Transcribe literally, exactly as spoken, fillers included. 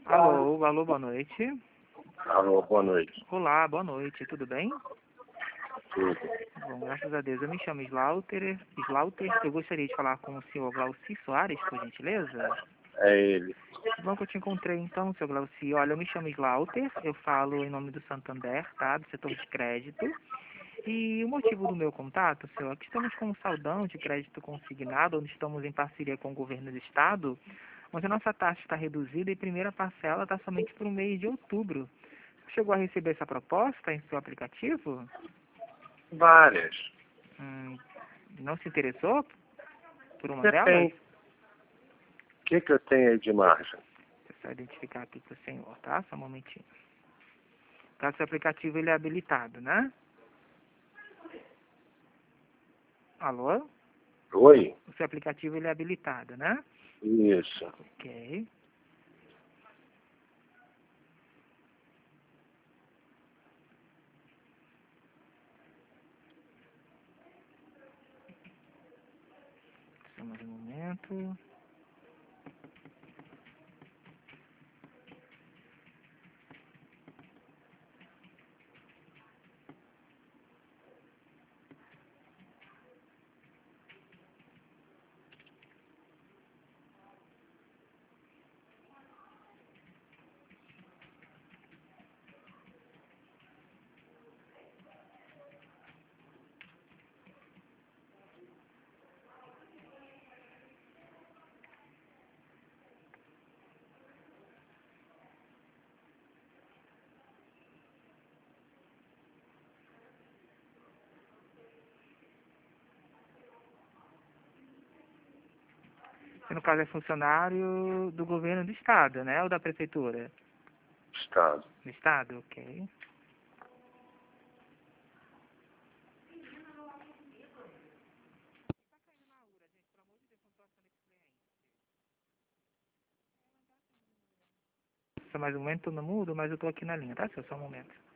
Alô, alô, boa noite. Alô, boa noite. Olá, boa noite, tudo bem? Tudo. Bom, graças a Deus. Eu me chamo Slaughter. Slaughter, eu gostaria de falar com o senhor Glauci Soares, por gentileza. É ele. Bom que eu te encontrei então, senhor Glauci. Olha, eu me chamo Slaughter, eu falo em nome do Santander, tá? Do setor de crédito. E o motivo do meu contato, senhor, é que estamos com um saldão de crédito consignado, onde estamos em parceria com o governo do estado, onde a nossa taxa está reduzida e a primeira parcela está somente para o mês de outubro. Chegou a receber essa proposta em seu aplicativo? Várias. Hum, não se interessou por uma delas? Depende. O que, que eu tenho aí de margem? Deixa eu só identificar aqui para o senhor, tá? Só um momentinho. Tá, seu aplicativo ele é habilitado, né? Alô? Oi? O seu aplicativo ele é habilitado, né? Isso. Ok. Só mais um momento. Você, no caso, é funcionário do governo do estado, né? Ou da prefeitura? Estado. Do estado, ok. Só mais um momento, não mudo, mas eu tô aqui na linha, tá? Só um momento.